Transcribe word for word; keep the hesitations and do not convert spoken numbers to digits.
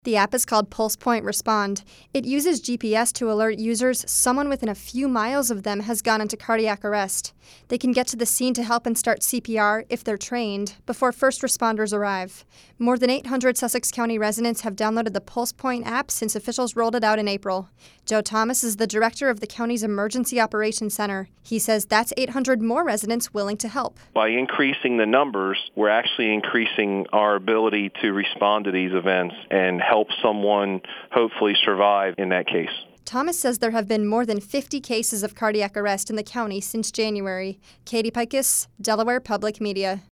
The app is called PulsePoint Respond. It uses G P S to alert users someone within a few miles of them has gone into cardiac arrest. They can get to the scene to help and start C P R, if they're trained, before first responders arrive. More than eight hundred Sussex County residents have downloaded the PulsePoint app since officials rolled it out in April. Joe Thomas is the director of the county's Emergency Operations Center. He says that's eight hundred more residents willing to help. By increasing the numbers, we're actually increasing our ability to respond to these events and help someone hopefully survive in that case. Thomas says there have been more than fifty cases of cardiac arrest in the county since January. Katie Pikus, Delaware Public Media.